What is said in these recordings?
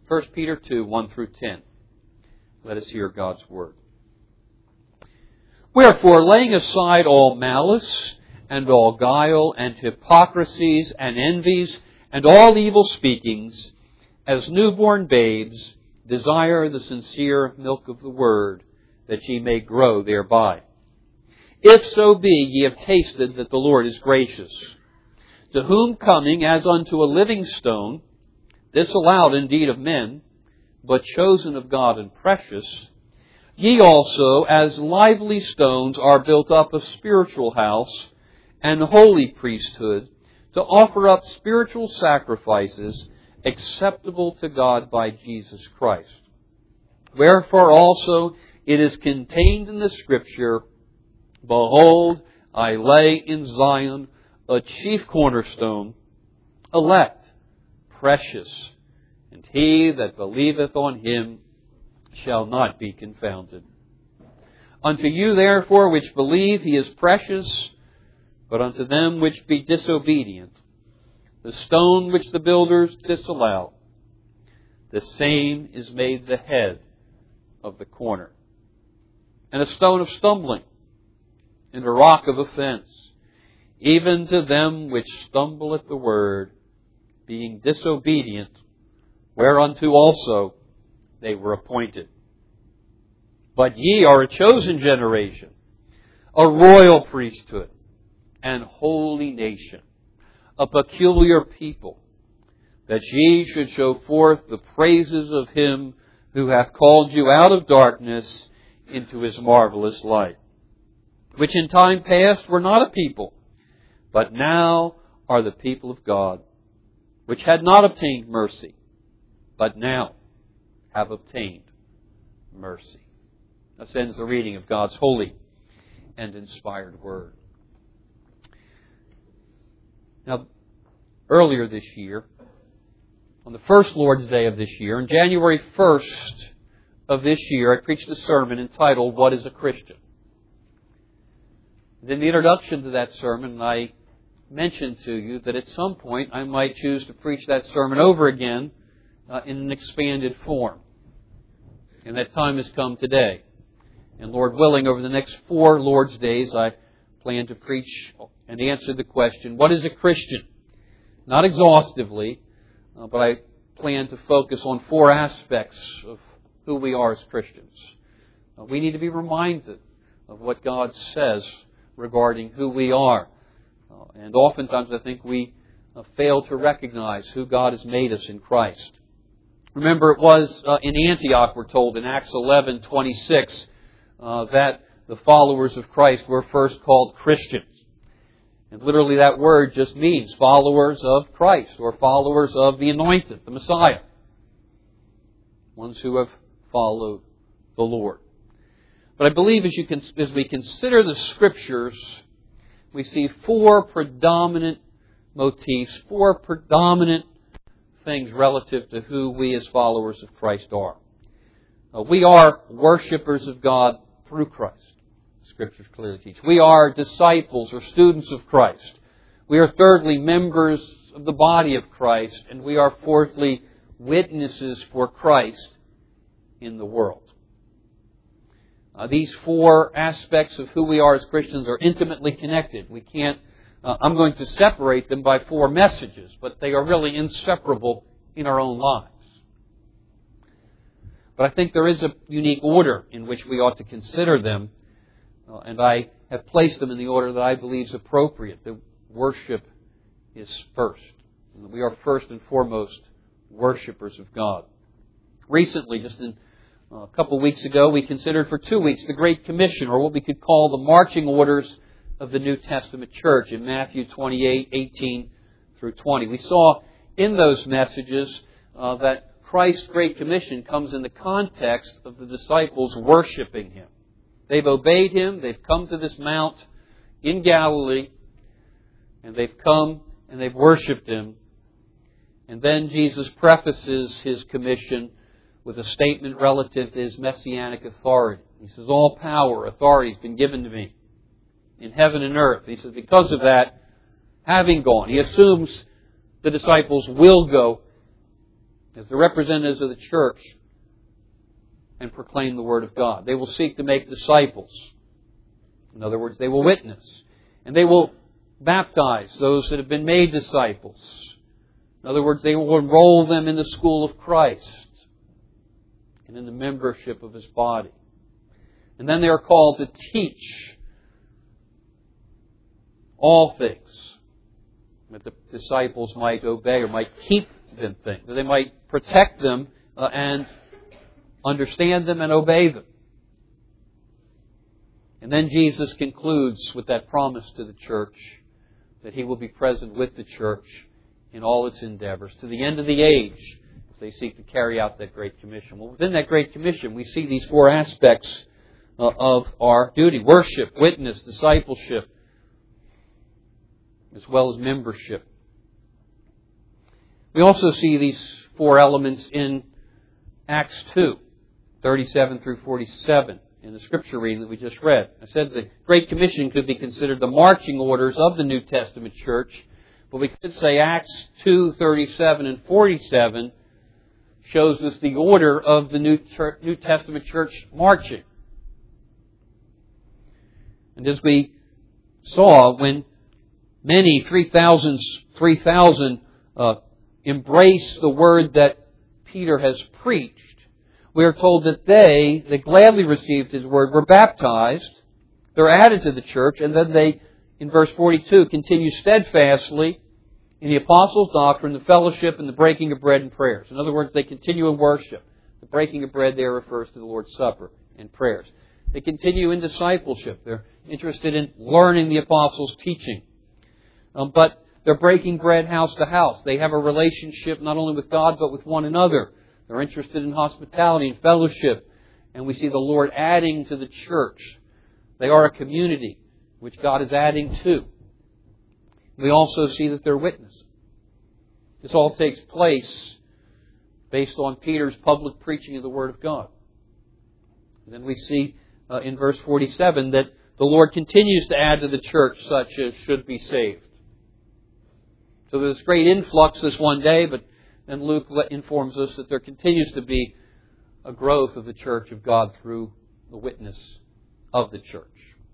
1 Peter 2, 1 through 10. Let us hear God's Word. Wherefore, laying aside all malice, and all guile, and hypocrisies, and envies, and all evil speakings, as newborn babes, desire the sincere milk of the Word, that ye may grow thereby. If so be ye have tasted that the Lord is gracious, to whom coming as unto a living stone, disallowed indeed of men, but chosen of God and precious, ye also as lively stones are built up a spiritual house and holy priesthood, to offer up spiritual sacrifices acceptable to God by Jesus Christ. Wherefore also it is contained in the Scripture, Behold, I lay in Zion a chief cornerstone, elect, precious, and he that believeth on him shall not be confounded. Unto you therefore which believe he is precious, but unto them which be disobedient, the stone which the builders disallowed, the same is made the head of the corner, and a stone of stumbling, and a rock of offense, even to them which stumble at the word, being disobedient, whereunto also they were appointed. But ye are a chosen generation, a royal priesthood, and holy nation, a peculiar people, that ye should show forth the praises of him who hath called you out of darkness into his marvelous light, which in time past were not a people, but now are the people of God, which had not obtained mercy, but now have obtained mercy. Thus ends the reading of God's holy and inspired Word. Now, earlier this year, on the first Lord's Day of this year, on January 1st of this year, I preached a sermon entitled, What is a Christian? In the introduction to that sermon, I mentioned to you that at some point I might choose to preach that sermon over again in an expanded form. And that time has come today. And Lord willing, over the next 4 Lord's Days, I plan to preach and answer the question, what is a Christian? Not exhaustively, but I plan to focus on 4 aspects of who we are as Christians. We need to be reminded of what God says regarding who we are. And oftentimes I think we fail to recognize who God has made us in Christ. Remember, it was in Antioch, we're told, in Acts 11:26, that the followers of Christ were first called Christians. And literally that word just means followers of Christ, or followers of the Anointed, the Messiah. Ones who have followed the Lord. But I believe as we consider the Scriptures, we see 4 predominant motifs, 4 predominant things relative to who we as followers of Christ are. We are worshipers of God through Christ. Scriptures clearly teach. We are disciples or students of Christ. We are thirdly members of the body of Christ. And we are fourthly witnesses for Christ in the world. These 4 aspects of who we are as Christians are intimately connected. We can't, I'm going to separate them by 4 messages, but they are really inseparable in our own lives. But I think there is a unique order in which we ought to consider them, and I have placed them in the order that I believe is appropriate. That worship is first. We are first and foremost worshipers of God. Recently, just a couple of weeks ago, we considered for 2 weeks the Great Commission, or what we could call the marching orders of the New Testament church in Matthew 28:18 through 20. We saw in those messages that Christ's Great Commission comes in the context of the disciples worshiping Him. They've obeyed Him, they've come to this mount in Galilee, and they've come and they've worshipped Him. And then Jesus prefaces His commission with a statement relative to His messianic authority. He says, all power, authority has been given to me in heaven and earth. He says, because of that, having gone, He assumes the disciples will go as the representatives of the church and proclaim the Word of God. They will seek to make disciples. In other words, they will witness. And they will baptize those that have been made disciples. In other words, they will enroll them in the school of Christ and in the membership of His body. And then they are called to teach all things that the disciples might obey or might keep them things, that they might protect them and understand them and obey them. And then Jesus concludes with that promise to the church that He will be present with the church in all its endeavors to the end of the age as they seek to carry out that Great Commission. Well, within that Great Commission, we see these four aspects of our duty: worship, witness, discipleship, as well as membership. We also see these four elements in Acts 2, 37 through 47, in the Scripture reading that we just read. I said the Great Commission could be considered the marching orders of the New Testament church, but we could say Acts 2, 37 and 47 shows us the order of the New Testament church marching. And as we saw, when many, 3,000 embrace the word that Peter has preached, we are told that they gladly received his word, were baptized, they're added to the church, and then they, in verse 42, continue steadfastly in the apostles' doctrine, the fellowship, and the breaking of bread and prayers. In other words, they continue in worship. The breaking of bread there refers to the Lord's Supper and prayers. They continue in discipleship. They're interested in learning the apostles' teaching. But they're breaking bread house to house. They have a relationship not only with God, but with one another. They're interested in hospitality and fellowship. And we see the Lord adding to the church. They are a community which God is adding to. We also see that they're witnessing. This all takes place based on Peter's public preaching of the Word of God. And then we see in verse 47 that the Lord continues to add to the church such as should be saved. So there's great influx this one day, but then Luke informs us that there continues to be a growth of the church of God through the witness of the church.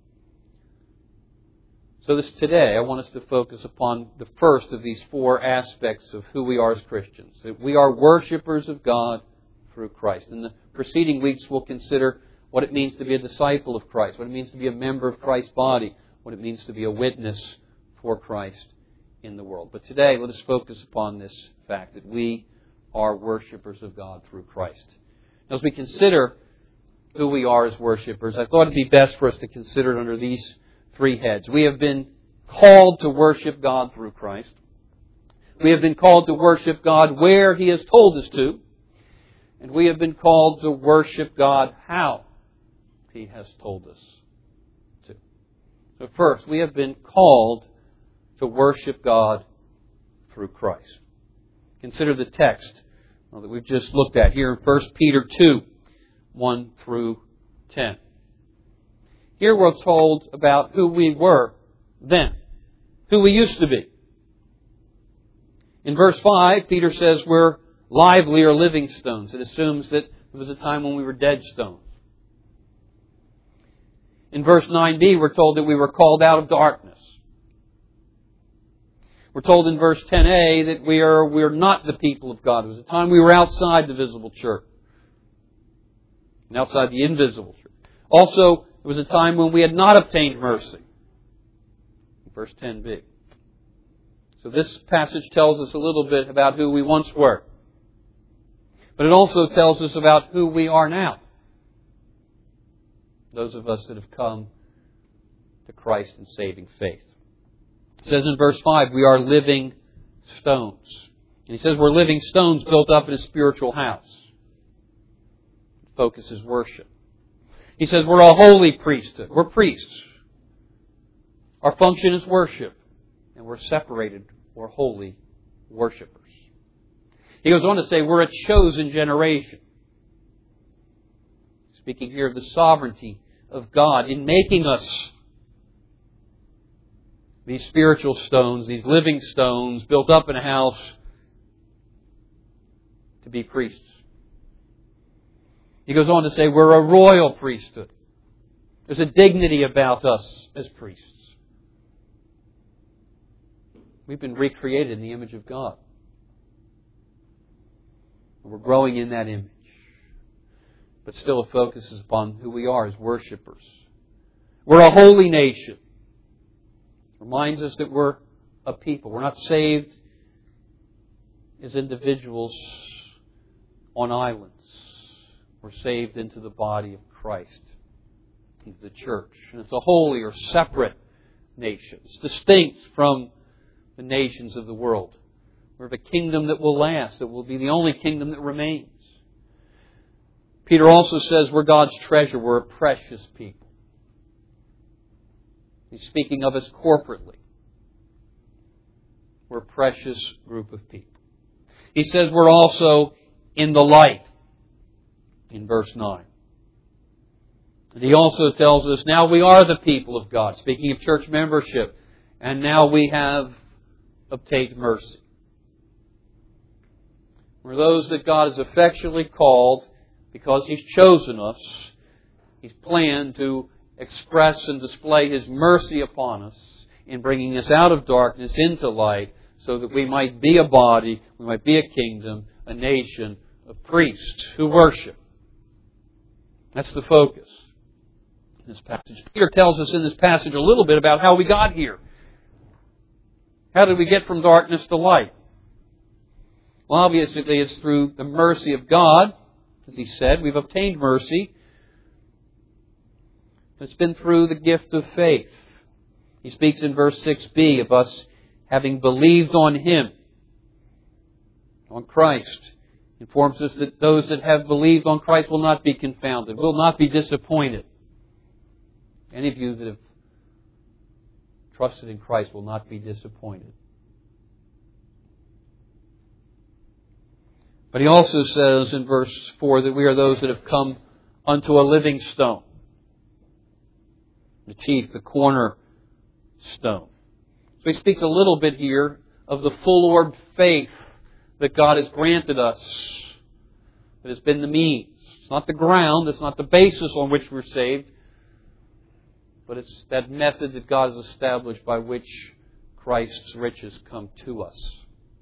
So today I want us to focus upon the first of these four aspects of who we are as Christians. That we are worshipers of God through Christ. In the preceding weeks we'll consider what it means to be a disciple of Christ, what it means to be a member of Christ's body, what it means to be a witness for Christ in the world. But today, let us focus upon this fact that we are worshipers of God through Christ. Now, as we consider who we are as worshipers, I thought it'd be best for us to consider it under these three heads. We have been called to worship God through Christ. We have been called to worship God where He has told us to. And we have been called to worship God how He has told us to. So first, we have been called to worship God through Christ. Consider the text that we've just looked at here in 1 Peter 2, 1 through 10. Here we're told about who we were then, who we used to be. In verse 5, Peter says we're lively or living stones. It assumes that there was a time when we were dead stones. In verse 9b, we're told that we were called out of darkness. We're told in verse 10a that we're not the people of God. There was a time we were outside the visible church and outside the invisible church. Also, there was a time when we had not obtained mercy. Verse 10b. So this passage tells us a little bit about who we once were. But it also tells us about who we are now. Those of us that have come to Christ in saving faith. It says in verse 5, we are living stones. And he says we're living stones built up in a spiritual house. The focus is worship. He says we're a holy priesthood. We're priests. Our function is worship. And we're separated. We're holy worshipers. He goes on to say we're a chosen generation. Speaking here of the sovereignty of God in making us these spiritual stones, these living stones built up in a house to be priests. He goes on to say we're a royal priesthood. There's a dignity about us as priests. We've been recreated in the image of God. We're growing in that image. But still it focuses upon who we are as worshipers. We're a holy nation. Reminds us that we're a people. We're not saved as individuals on islands. We're saved into the body of Christ. He's the church. And it's a holy or separate nation. It's distinct from the nations of the world. We're of a kingdom that will last. It will be the only kingdom that remains. Peter also says we're God's treasure. We're a precious people. He's speaking of us corporately. We're a precious group of people. He says we're also in the light in verse 9. And he also tells us now we are the people of God, speaking of church membership, and now we have obtained mercy. We're those that God has effectually called because He's chosen us. He's planned to express and display His mercy upon us in bringing us out of darkness into light so that we might be a body, we might be a kingdom, a nation of priests who worship. That's the focus in this passage. Peter tells us in this passage a little bit about how we got here. How did we get from darkness to light? Well, obviously it's through the mercy of God. As he said, we've obtained mercy. It's been through the gift of faith. He speaks in verse 6b of us having believed on Him, on Christ. Informs us that those that have believed on Christ will not be confounded, will not be disappointed. Any of you that have trusted in Christ will not be disappointed. But he also says in verse 4 that we are those that have come unto a living stone. The chief, the cornerstone. So he speaks a little bit here of the full-orbed faith that God has granted us. That has been the means. It's not the ground, it's not the basis on which we're saved, but it's that method that God has established by which Christ's riches come to us.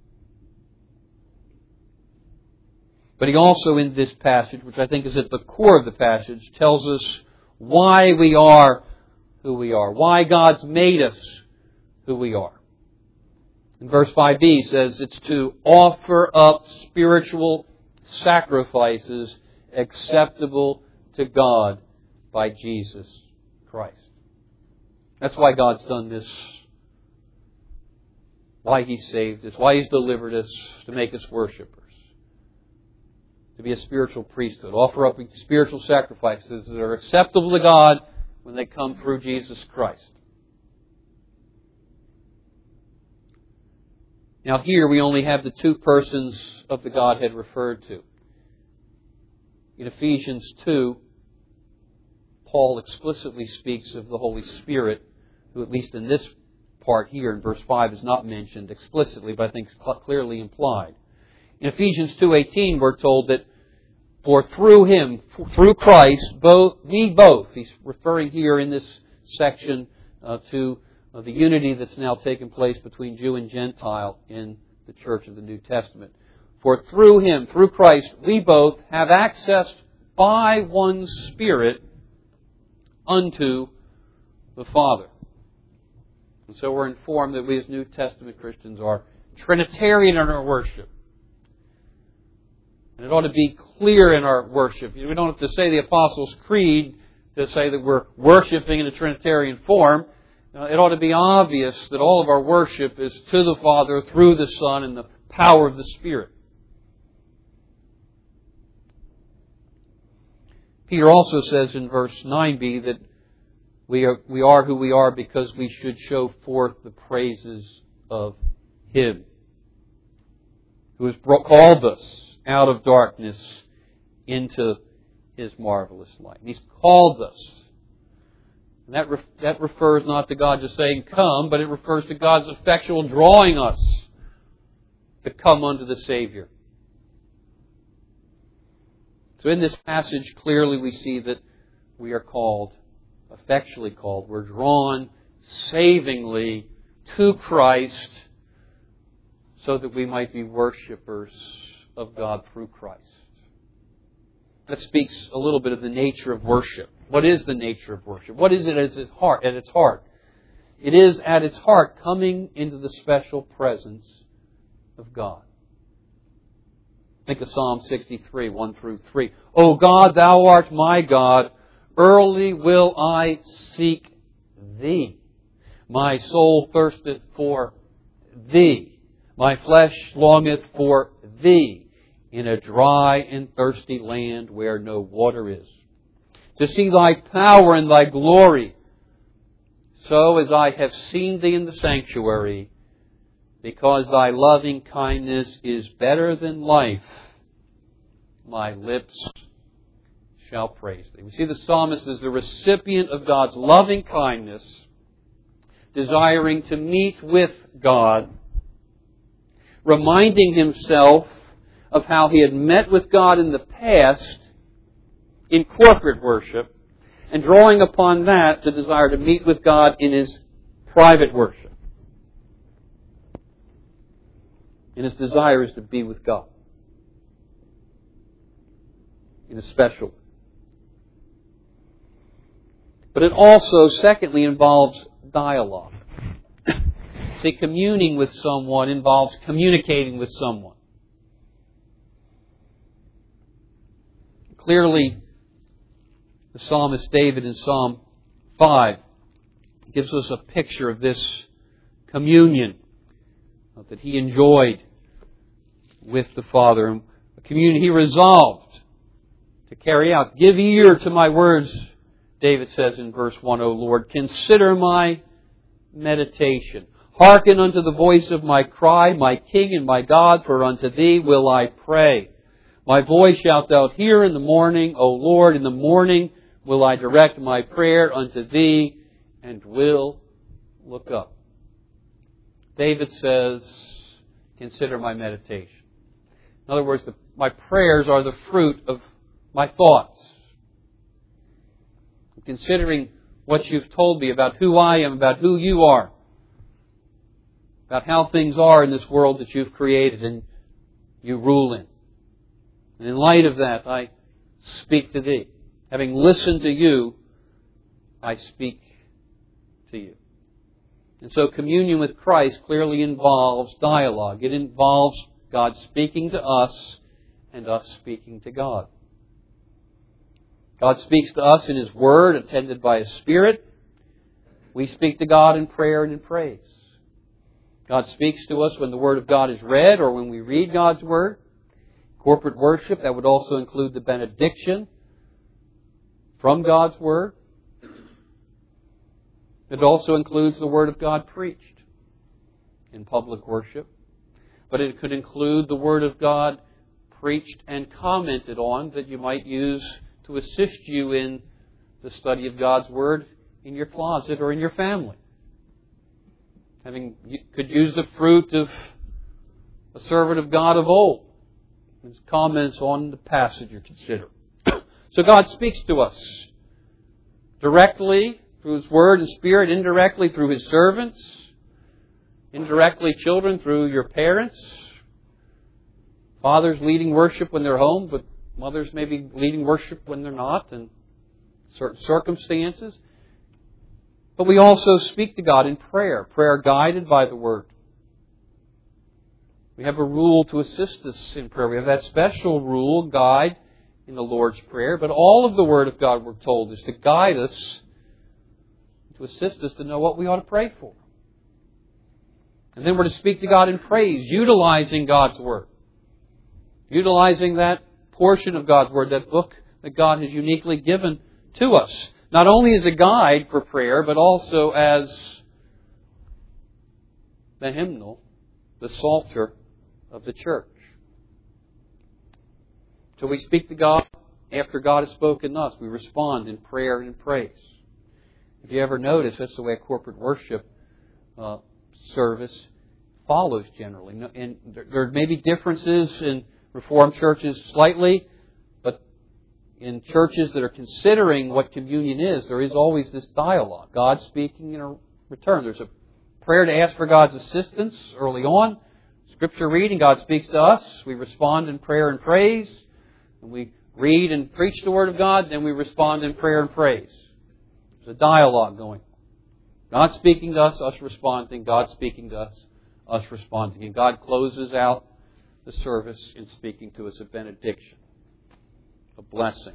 But he also, in this passage, which I think is at the core of the passage, tells us why we are who we are. Why God's made us who we are. In verse 5b he says it's to offer up spiritual sacrifices acceptable to God by Jesus Christ. That's why God's done this. Why He saved us. Why He's delivered us to make us worshipers. To be a spiritual priesthood. Offer up spiritual sacrifices that are acceptable to God when they come through Jesus Christ. Now here we only have the two persons of the Godhead referred to. In Ephesians 2, Paul explicitly speaks of the Holy Spirit, who at least in this part here in verse 5 is not mentioned explicitly, but I think is clearly implied. In Ephesians 2:18 we're told that for through Him, through Christ, we both, he's referring here in this section to the unity that's now taken place between Jew and Gentile in the church of the New Testament. For through Him, through Christ, we both have access by one Spirit unto the Father. And so we're informed that we as New Testament Christians are Trinitarian in our worship. And it ought to be clear in our worship. We don't have to say the Apostles' Creed to say that we're worshiping in a Trinitarian form. It ought to be obvious that all of our worship is to the Father through the Son and the power of the Spirit. Peter also says in verse 9b that we are who we are because we should show forth the praises of Him who has called us out of darkness into His marvelous light. And He's called us. And that refers not to God just saying, come, but it refers to God's effectual drawing us to come unto the Savior. So in this passage, clearly we see that we are called, effectually called, we're drawn savingly to Christ so that we might be worshipers of God through Christ. That speaks a little bit of the nature of worship. What is the nature of worship? What is it at its heart? It is at its heart coming into the special presence of God. Think of Psalm 63, 1 through 3. O God, Thou art my God. Early will I seek Thee. My soul thirsteth for Thee. My flesh longeth for Thee in a dry and thirsty land where no water is. To see Thy power and Thy glory, so as I have seen Thee in the sanctuary, because Thy loving kindness is better than life, my lips shall praise Thee. We see the psalmist as the recipient of God's loving kindness, desiring to meet with God, reminding himself of how he had met with God in the past in corporate worship, and drawing upon that to desire to meet with God in his private worship. And his desire is to be with God in a special way. But it also, secondly, involves dialogue. See, communing with someone involves communicating with someone. Clearly, the psalmist David in Psalm 5 gives us a picture of this communion that he enjoyed with the Father. And a communion he resolved to carry out. Give ear to my words, David says in verse 1, O Lord. Consider my meditation. Hearken unto the voice of my cry, my King and my God, for unto Thee will I pray. My voice shalt Thou hear in the morning, O Lord. In the morning will I direct my prayer unto Thee, and will look up. David says, consider my meditation. In other words, my prayers are the fruit of my thoughts. Considering what you've told me about who I am, about who you are, about how things are in this world that you've created and you rule in. And in light of that, I speak to Thee. Having listened to you, I speak to you. And so communion with Christ clearly involves dialogue. It involves God speaking to us and us speaking to God. God speaks to us in His Word, attended by His Spirit. We speak to God in prayer and in praise. God speaks to us when the Word of God is read or when we read God's Word. Corporate worship, that would also include the benediction from God's Word. It also includes the Word of God preached in public worship. But it could include the Word of God preached and commented on that you might use to assist you in the study of God's Word in your closet or in your family. You could use the fruit of a servant of God of old. His comments on the passage you consider. So God speaks to us directly through His Word and Spirit, indirectly through His servants, indirectly children through your parents, fathers leading worship when they're home, but mothers may be leading worship when they're not in certain circumstances. But we also speak to God in prayer guided by the Word. We have a rule to assist us in prayer. We have that special rule, guide, in the Lord's Prayer. But all of the Word of God, we're told, is to guide us, to assist us to know what we ought to pray for. And then we're to speak to God in praise, utilizing God's Word. Utilizing that portion of God's Word, that book that God has uniquely given to us. Not only as a guide for prayer, but also as the hymnal, the psalter of the church. So we speak to God after God has spoken to us. We respond in prayer and in praise. If you ever notice, that's the way a corporate worship service follows generally. And there may be differences in Reformed churches slightly, but in churches that are considering what communion is, there is always this dialogue. God speaking in return. There's a prayer to ask for God's assistance early on. Scripture reading, God speaks to us. We respond in prayer and praise. And we read and preach the Word of God, then we respond in prayer and praise. There's a dialogue going. God speaking to us responding. God speaking to us responding. And God closes out the service in speaking to us a benediction, a blessing.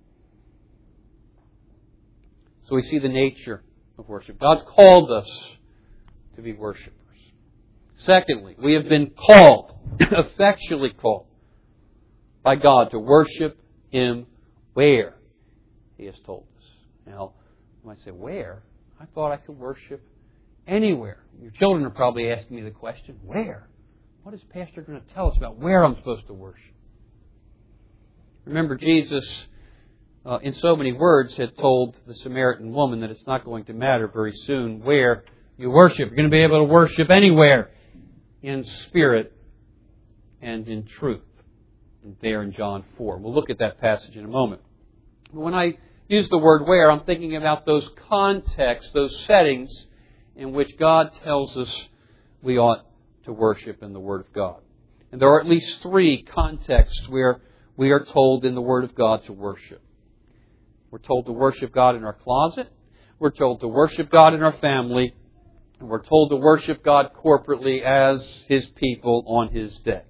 So we see the nature of worship. God's called us to be worshipers. Secondly, we have been called, effectually called, by God to worship Him where He has told us. Now, you might say, where? I thought I could worship anywhere. Your children are probably asking me the question, where? What is Pastor going to tell us about where I'm supposed to worship? Remember, Jesus, in so many words, had told the Samaritan woman that it's not going to matter very soon where you worship. You're going to be able to worship anywhere in spirit and in truth. And there in John 4. We'll look at that passage in a moment. But when I use the word where, I'm thinking about those contexts, those settings in which God tells us we ought to worship in the Word of God. And there are at least 3 contexts where we are told in the Word of God to worship. We're told to worship God in our closet. We're told to worship God in our family. And we're told to worship God corporately as His people on His day.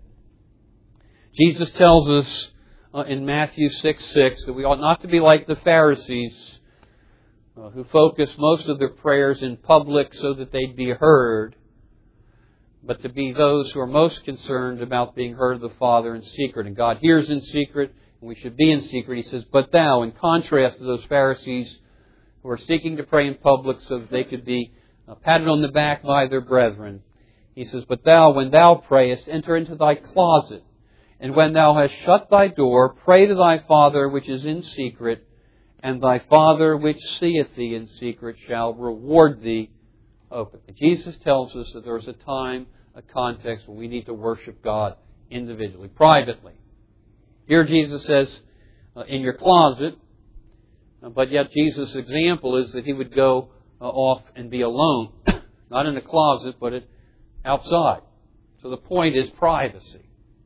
Jesus tells us in Matthew 6:6 that we ought not to be like the Pharisees who focus most of their prayers in public so that they'd be heard, but to be those who are most concerned about being heard of the Father in secret. And God hears in secret, and we should be in secret. He says, but thou, in contrast to those Pharisees who are seeking to pray in public so that they could be patted on the back by their brethren, He says, but thou, when thou prayest, enter into thy closet, and when thou hast shut thy door, pray to thy Father which is in secret, and thy Father which seeth thee in secret shall reward thee openly. Jesus tells us that there's a time, a context when we need to worship God individually, privately. Here Jesus says, in your closet, but yet Jesus' example is that He would go off and be alone, not in the closet, but outside. So the point is privacy.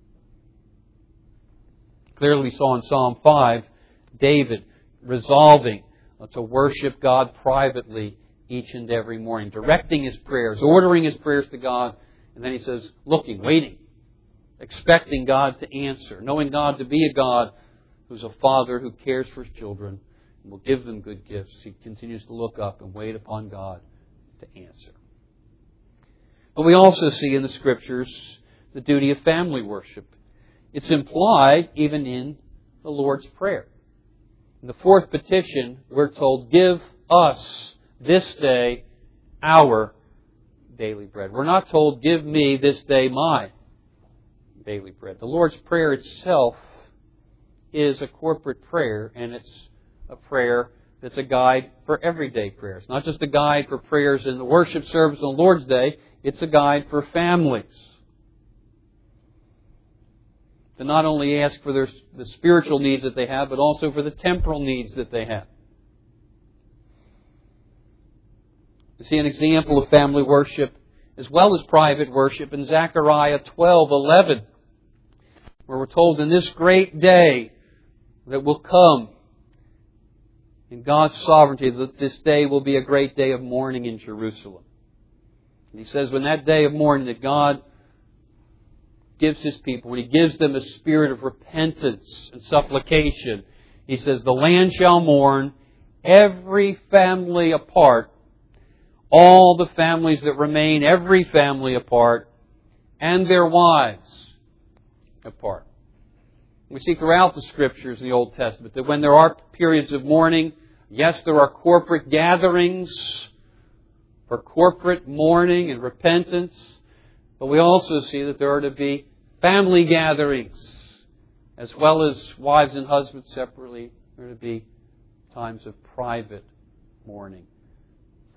Clearly we saw in Psalm 5, David resolving to worship God privately each and every morning, directing his prayers, ordering his prayers to God, and then he says, looking, waiting, expecting God to answer, knowing God to be a God who's a Father who cares for His children and will give them good gifts. He continues to look up and wait upon God to answer. But we also see in the Scriptures the duty of family worship. It's implied even in the Lord's Prayer. In the 4th petition, we're told, give us this day our daily bread. We're not told, give me this day my daily bread. The Lord's Prayer itself is a corporate prayer, and it's a prayer that's a guide for everyday prayers. Not just a guide for prayers in the worship service on the Lord's Day, it's a guide for families. To not only ask for the spiritual needs that they have, but also for the temporal needs that they have. You see an example of family worship as well as private worship in Zechariah 12:11, where we're told in this great day that will come in God's sovereignty that this day will be a great day of mourning in Jerusalem. And He says when that day of mourning that God gives His people, when He gives them a spirit of repentance and supplication, He says, the land shall mourn, every family apart, all the families that remain, every family apart, and their wives apart. We see throughout the Scriptures in the Old Testament that when there are periods of mourning, yes, there are corporate gatherings for corporate mourning and repentance, but we also see that there are to be family gatherings, as well as wives and husbands separately. There are to be times of private mourning for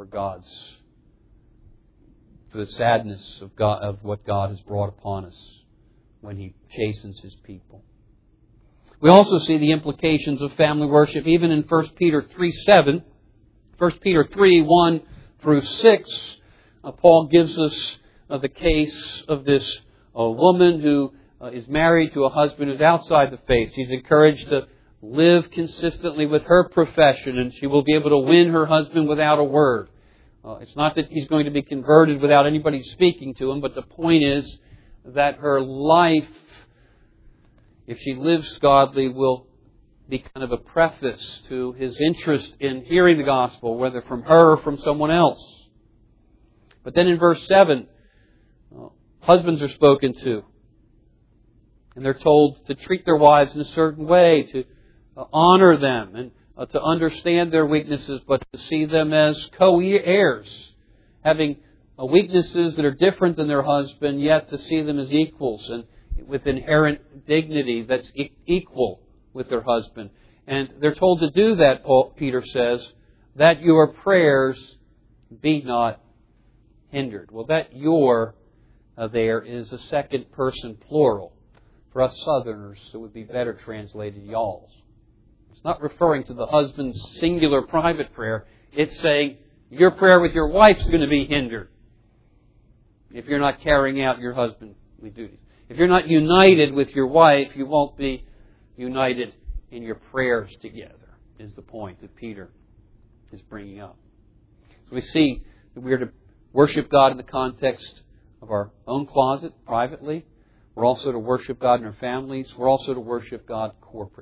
the sadness of God, of what God has brought upon us when He chastens His people. We also see the implications of family worship even in 1 Peter 3:7. 1 Peter 3:1 through 6, Paul gives us the case of this woman who is married to a husband who's outside the faith. She's encouraged to live consistently with her profession, and she will be able to win her husband without a word. It's not that he's going to be converted without anybody speaking to him, but the point is that her life, if she lives godly, will be kind of a preface to his interest in hearing the gospel, whether from her or from someone else. But then in verse 7, husbands are spoken to. And they're told to treat their wives in a certain way, to honor them, and to understand their weaknesses, but to see them as co-heirs, having weaknesses that are different than their husband, yet to see them as equals and with inherent dignity that's equal with their husband. And they're told to do that, Peter says, that your prayers be not hindered. Well, that your there is a second person plural. For us Southerners, it would be better translated y'all's. It's not referring to the husband's singular private prayer. It's saying your prayer with your wife's going to be hindered if you're not carrying out your husbandly duties. If you're not united with your wife, you won't be united in your prayers together, is the point that Peter is bringing up. So we see that we are to worship God in the context of our own closet, privately. We're also to worship God in our families. We're also to worship God corporately.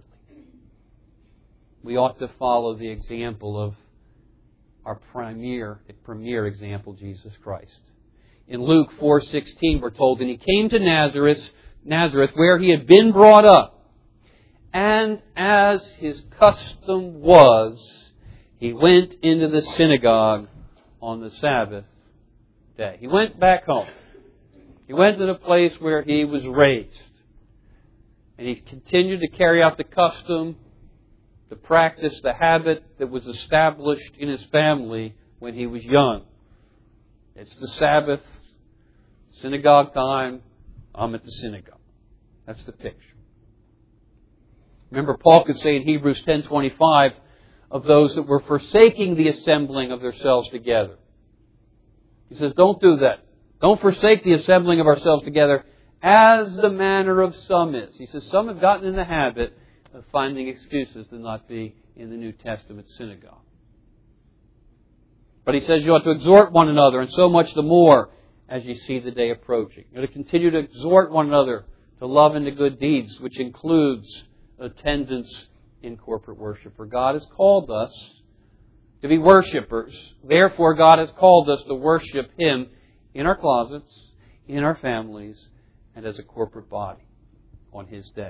We ought to follow the example of our premier example, Jesus Christ. In Luke 4:16, we're told, and he came to Nazareth, where he had been brought up. And as his custom was, he went into the synagogue on the Sabbath day. He went back home. He went to the place where he was raised. And he continued to carry out the custom, the practice, the habit that was established in his family when he was young. It's the Sabbath, synagogue time, I'm at the synagogue. That's the picture. Remember, Paul could say in Hebrews 10:25 of those that were forsaking the assembling of themselves together. He says, don't do that. Don't forsake the assembling of ourselves together as the manner of some is. He says, some have gotten in the habit of finding excuses to not be in the New Testament synagogue. But he says you ought to exhort one another, and so much the more as you see the day approaching. You ought to continue to exhort one another to love and to good deeds, which includes attendance in corporate worship. For God has called us to be worshipers. Therefore, God has called us to worship Him in our closets, in our families, and as a corporate body on His day.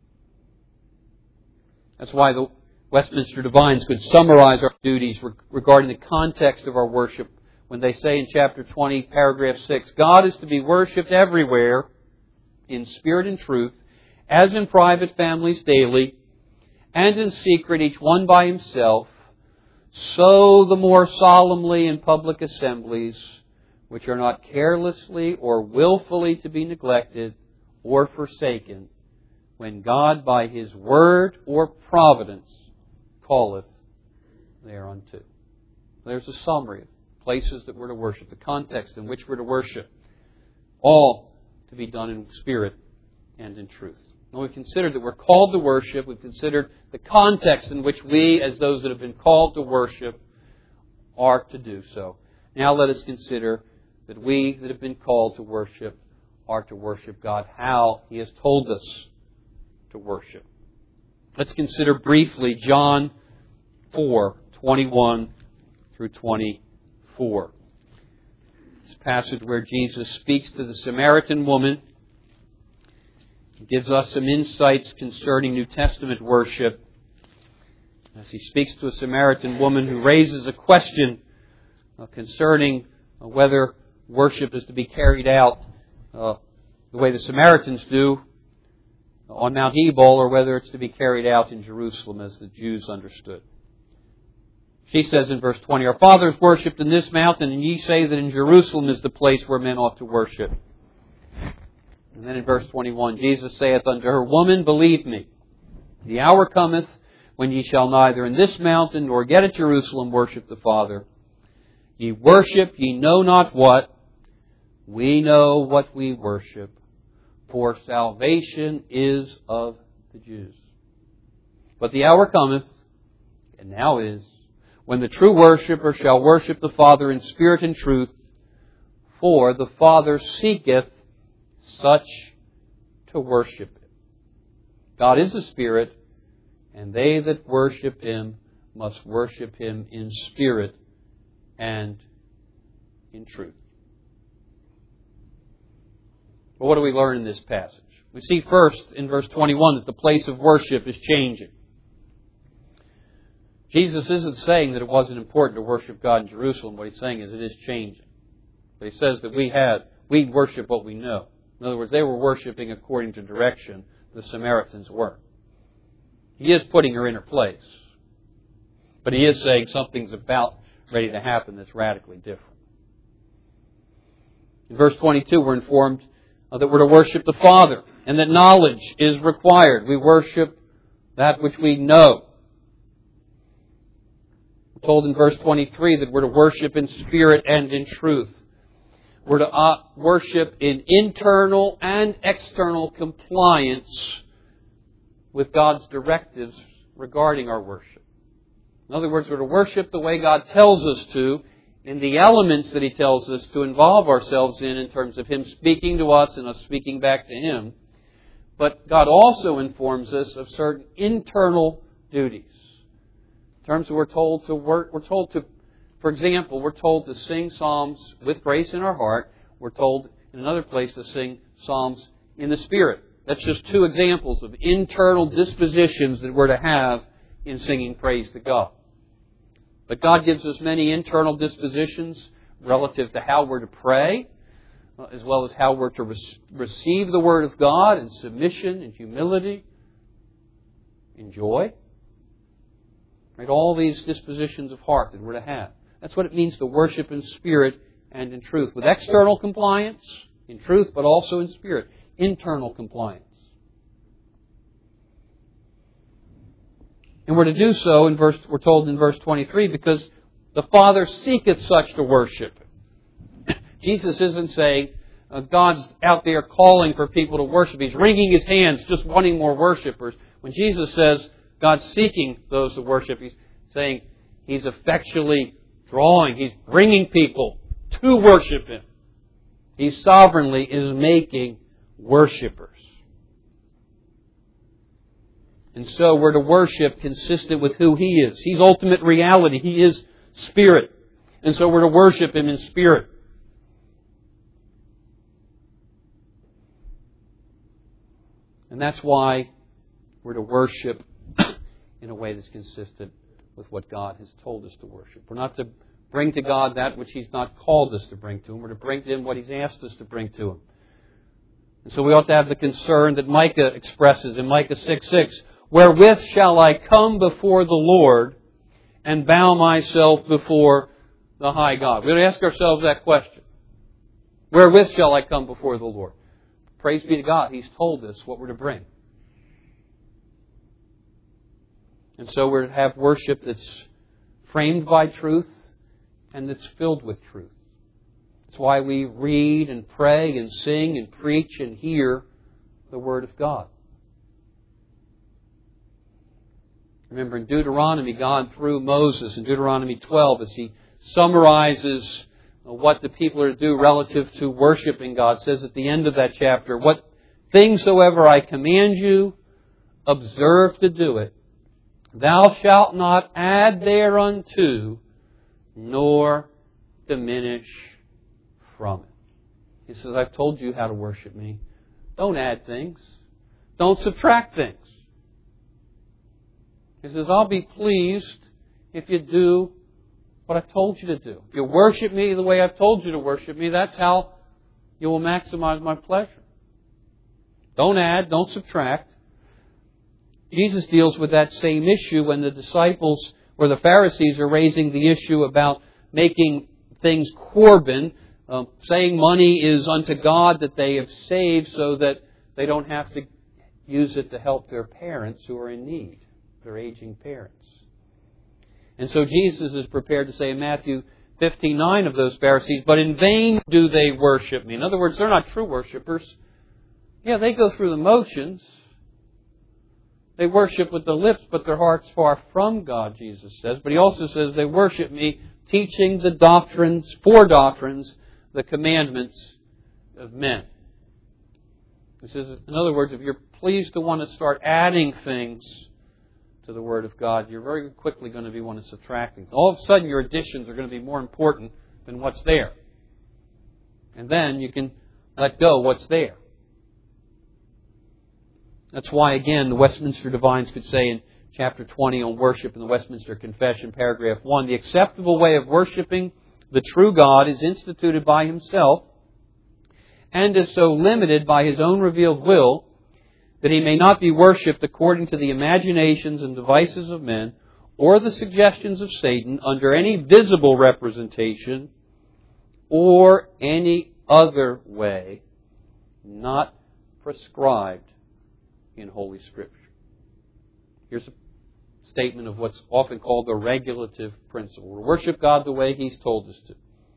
That's why the Westminster Divines could summarize our duties regarding the context of our worship when they say in chapter 20, paragraph 6, God is to be worshipped everywhere in spirit and truth, as in private families daily, and in secret each one by himself, so the more solemnly in public assemblies, which are not carelessly or willfully to be neglected or forsaken, when God by His word or providence calleth thereunto. There's a summary of places that we're to worship, the context in which we're to worship, all to be done in spirit and in truth. And we've considered that we're called to worship. We've considered the context in which we, as those that have been called to worship, are to do so. Now let us consider that we that have been called to worship are to worship God, how He has told us to worship. Let's consider briefly John 4:21 through 24. This passage where Jesus speaks to the Samaritan woman. He gives us some insights concerning New Testament worship as He speaks to a Samaritan woman who raises a question concerning whether worship is to be carried out the way the Samaritans do on Mount Ebal, or whether it's to be carried out in Jerusalem as the Jews understood. She says in verse 20, Our fathers worshipped in this mountain, and ye say that in Jerusalem is the place where men ought to worship. And then in verse 21, Jesus saith unto her, Woman, believe me, The hour cometh when ye shall neither in this mountain nor yet at Jerusalem worship the Father. Ye worship ye know not what. We know what we worship, for salvation is of the Jews. But the hour cometh, and now is, when the true worshipper shall worship the Father in spirit and truth, for the Father seeketh such to worship Him. God is a Spirit, and they that worship Him must worship Him in spirit and in truth. Well, what do we learn in this passage? We see first in verse 21 that the place of worship is changing. Jesus isn't saying that it wasn't important to worship God in Jerusalem. What He's saying is it is changing. But He says that we worship what we know. In other words, they were worshiping according to direction. The Samaritans weren't. He is putting her in her place. But He is saying something's about ready to happen that's radically different. In verse 22, we're informed that we're to worship the Father and that knowledge is required. We worship that which we know. We're told in verse 23 that we're to worship in spirit and in truth. We're to worship in internal and external compliance with God's directives regarding our worship. In other words, we're to worship the way God tells us to, in the elements that He tells us to involve ourselves in terms of Him speaking to us and us speaking back to Him. But God also informs us of certain internal duties. In terms of we're told to, for example, we're told to sing psalms with grace in our heart. We're told in another place to sing psalms in the Spirit. That's just two examples of internal dispositions that we're to have in singing praise to God. But God gives us many internal dispositions relative to how we're to pray, as well as how we're to receive the Word of God in submission and humility, in joy. Right? All these dispositions of heart that we're to have. That's what it means to worship in spirit and in truth. With external compliance, in truth, but also in spirit. Internal compliance. And we're to do so, we're told in verse 23, because the Father seeketh such to worship. Jesus isn't saying God's out there calling for people to worship. He's wringing His hands, just wanting more worshipers. When Jesus says God's seeking those to worship, He's saying He's effectually drawing. He's bringing people to worship Him. He sovereignly is making worshipers. And so we're to worship consistent with who He is. He's ultimate reality. He is Spirit. And so we're to worship Him in spirit. And that's why we're to worship in a way that's consistent with what God has told us to worship. We're not to bring to God that which He's not called us to bring to Him. We're to bring to Him what He's asked us to bring to Him. And so we ought to have the concern that Micah expresses in Micah 6:6. Wherewith shall I come before the Lord and bow myself before the high God? We ought to ask ourselves that question. Wherewith shall I come before the Lord? Praise be to God. He's told us what we're to bring. And so we're to have worship that's framed by truth and that's filled with truth. That's why we read and pray and sing and preach and hear the Word of God. Remember in Deuteronomy, God through Moses in Deuteronomy 12, as He summarizes what the people are to do relative to worshiping God, says at the end of that chapter, what things soever I command you, observe to do it. Thou shalt not add thereunto, nor diminish from it. He says, I've told you how to worship Me. Don't add things. Don't subtract things. He says, I'll be pleased if you do what I've told you to do. If you worship Me the way I've told you to worship Me, that's how you will maximize My pleasure. Don't add, don't subtract. Jesus deals with that same issue when the disciples or the Pharisees are raising the issue about making things Corban, saying money is unto God that they have saved so that they don't have to use it to help their parents who are in need, their aging parents. And so Jesus is prepared to say in Matthew 15:9 of those Pharisees, but in vain do they worship me. In other words, they're not true worshipers. Yeah, they go through the motions. They worship with the lips, but their heart's far from God, Jesus says. But He also says they worship me, teaching the doctrines, the commandments of men. This is, in other words, if you're pleased to want to start adding things to the Word of God, you're very quickly going to be one of subtracting. All of a sudden, your additions are going to be more important than what's there. And then you can let go what's there. That's why, again, the Westminster Divines could say in chapter 20 on worship in the Westminster Confession, paragraph 1, the acceptable way of worshiping the true God is instituted by Himself and is so limited by His own revealed will that He may not be worshipped according to the imaginations and devices of men or the suggestions of Satan under any visible representation or any other way not prescribed in Holy Scripture. Here's a statement of what's often called the regulative principle. We worship God the way He's told us to.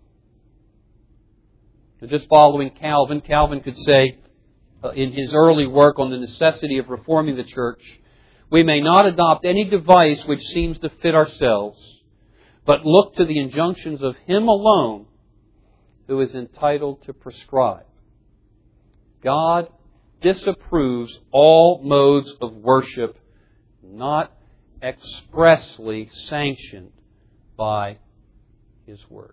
And just following Calvin could say in his early work on the necessity of reforming the church, we may not adopt any device which seems to fit ourselves, but look to the injunctions of Him alone who is entitled to prescribe. God disapproves all modes of worship not expressly sanctioned by His Word.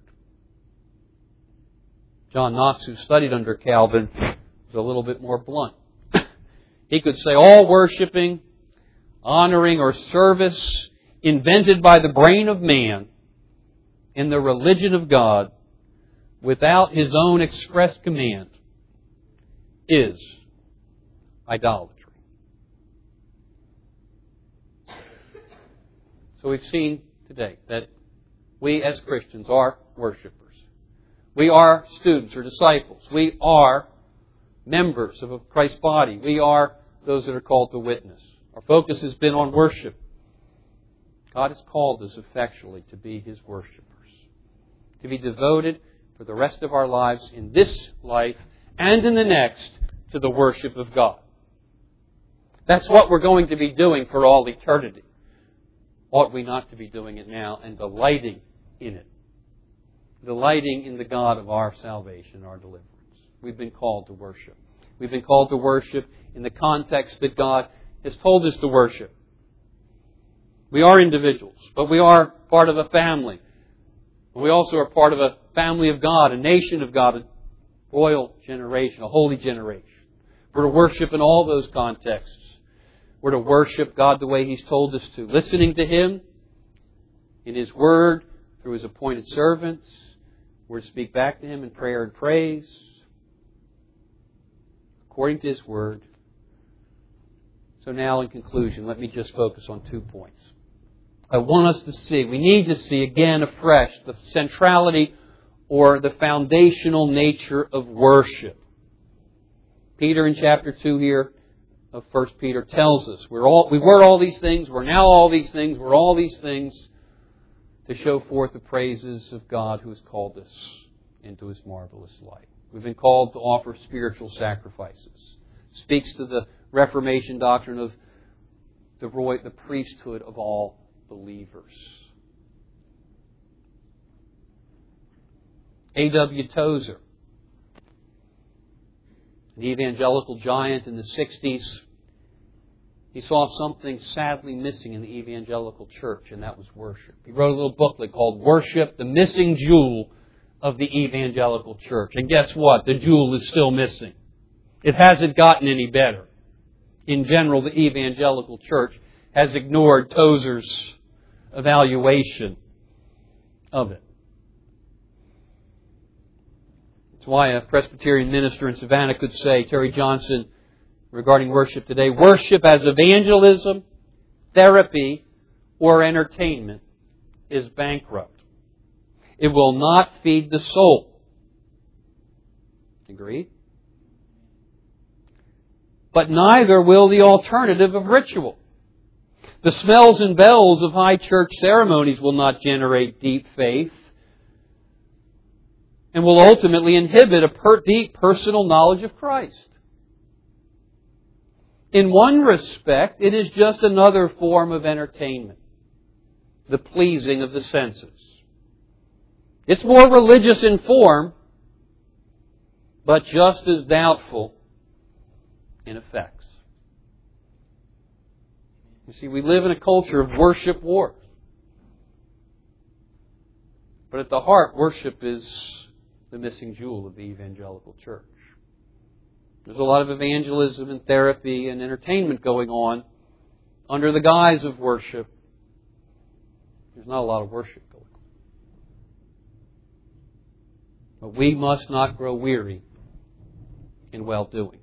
John Knox, who studied under Calvin, was a little bit more blunt. He could say all worshiping, honoring, or service invented by the brain of man in the religion of God without His own express command is idolatry. So we've seen today that we as Christians are worshipers. We are students or disciples. We are members of Christ's body. We are those that are called to witness. Our focus has been on worship. God has called us effectually to be His worshipers, to be devoted for the rest of our lives in this life and in the next to the worship of God. That's what we're going to be doing for all eternity. Ought we not to be doing it now and delighting in it? Delighting in the God of our salvation, our deliverance. We've been called to worship. We've been called to worship in the context that God has told us to worship. We are individuals, but we are part of a family. We also are part of a family of God, a nation of God, a royal generation, a holy generation. We're to worship in all those contexts. We're to worship God the way He's told us to, listening to Him in His Word, through His appointed servants. We're to speak back to Him in prayer and praise, according to His Word. So now, in conclusion, let me just focus on 2 points. I want us to see, we need to see again afresh the centrality or the foundational nature of worship. Peter in chapter 2 here of 1 Peter tells us we were all these things, we're now all these things, we're all these things to show forth the praises of God who has called us into His marvelous light. We've been called to offer spiritual sacrifices. Speaks to the Reformation doctrine of the priesthood of all believers. A.W. Tozer, an evangelical giant in the 60s, he saw something sadly missing in the evangelical church, and that was worship. He wrote a little booklet called Worship, the Missing Jewel of the Evangelical Church. And guess what? The jewel is still missing. It hasn't gotten any better. In general, the evangelical church has ignored Tozer's evaluation of it. That's why a Presbyterian minister in Savannah could say, Terry Johnson, regarding worship today, worship as evangelism, therapy, or entertainment is bankrupt. It will not feed the soul. Agreed? but neither will the alternative of ritual. The smells and bells of high church ceremonies will not generate deep faith and will ultimately inhibit a deep personal knowledge of Christ. In one respect, it is just another form of entertainment, the pleasing of the senses. It's more religious in form, but just as doubtful in effects. You see, we live in a culture of worship wars. But at the heart, worship is the missing jewel of the evangelical church. There's a lot of evangelism and therapy and entertainment going on under the guise of worship. There's not a lot of worship going on. But we must not grow weary in well-doing.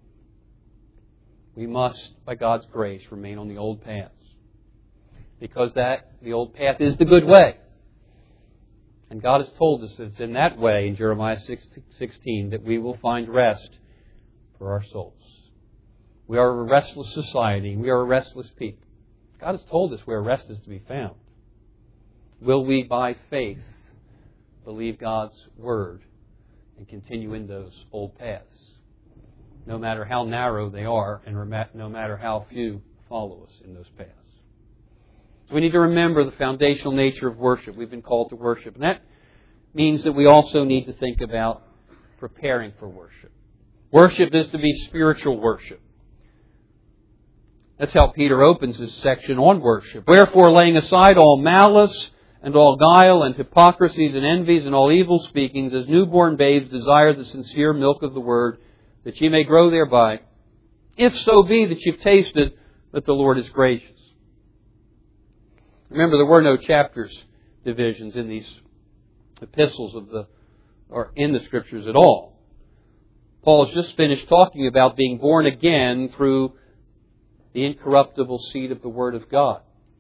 We must, by God's grace, remain on the old paths. Because the old path is the good way. And God has told us that it's in that way, in Jeremiah 16, that we will find rest for our souls. We are a restless society. We are a restless people. God has told us where rest is to be found. Will we, by faith, believe God's Word and continue in those old paths? No matter how narrow they are and no matter how few follow us in those paths. So we need to remember the foundational nature of worship. We've been called to worship. And that means that we also need to think about preparing for worship. Worship is to be spiritual worship. That's how Peter opens this section on worship. Wherefore, laying aside all malice and all guile and hypocrisies and envies and all evil speakings, as newborn babes desire the sincere milk of the Word, that ye may grow thereby, if so be that you've tasted that the Lord is gracious. Remember, there were no chapters divisions in these epistles or in the Scriptures at all. Paul has just finished talking about being born again through the incorruptible seed of the Word of God.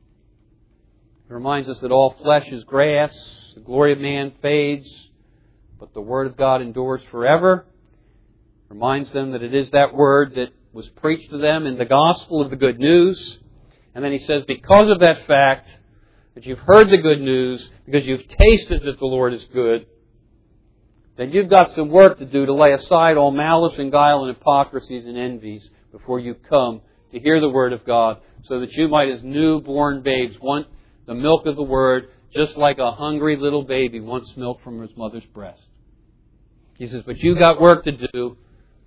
It reminds us that all flesh is grass, the glory of man fades, but the Word of God endures forever. It reminds them that it is that Word that was preached to them in the gospel of the good news. And then he says, because of that fact, that you've heard the good news, because you've tasted that the Lord is good, then you've got some work to do to lay aside all malice and guile and hypocrisies and envies before you come to hear the Word of God, so that you might, as newborn babes, want the milk of the Word, just like a hungry little baby wants milk from his mother's breast. He says, but you've got work to do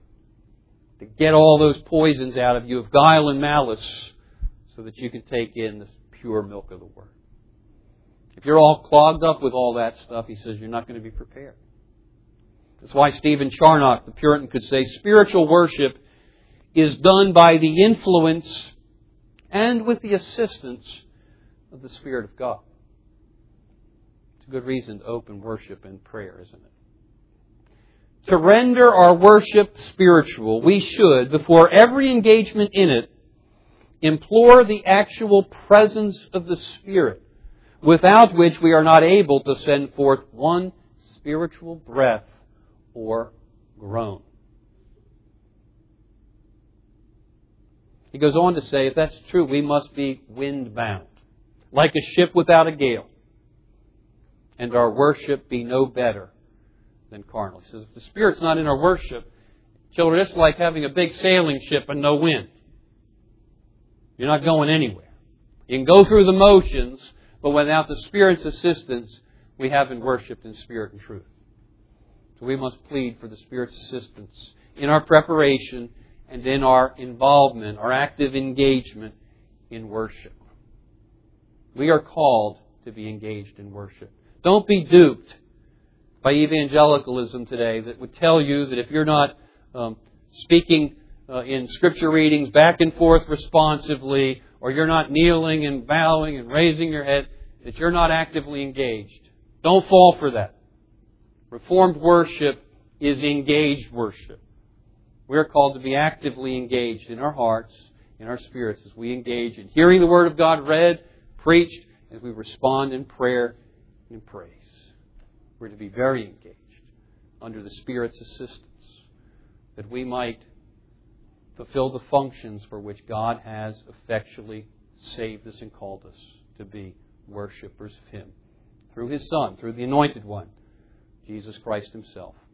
to get all those poisons out of you of guile and malice, so that you can take in the pure milk of the Word. If you're all clogged up with all that stuff, he says, you're not going to be prepared. That's why Stephen Charnock, the Puritan, could say, spiritual worship is done by the influence and with the assistance of the Spirit of God. It's a good reason to open worship and prayer, isn't it? To render our worship spiritual, we should, before every engagement in it, implore the actual presence of the Spirit, without which we are not able to send forth one spiritual breath or groan. He goes on to say, if that's true, we must be wind-bound, like a ship without a gale, and our worship be no better than carnal. He says, if the Spirit's not in our worship, children, it's like having a big sailing ship and no wind. You're not going anywhere. You can go through the motions, but without the Spirit's assistance, we haven't worshipped in spirit and truth. So we must plead for the Spirit's assistance in our preparation and in our involvement, our active engagement in worship. We are called to be engaged in worship. Don't be duped by evangelicalism today that would tell you that if you're not speaking in Scripture readings back and forth responsively, or you're not kneeling and bowing and raising your head, that you're not actively engaged. Don't fall for that. Reformed worship is engaged worship. We're called to be actively engaged in our hearts, in our spirits, as we engage in hearing the Word of God read, preached, as we respond in prayer and praise. We're to be very engaged under the Spirit's assistance, that we might fulfill the functions for which God has effectually saved us and called us to be worshipers of Him. Through His Son, through the Anointed One, Jesus Christ Himself.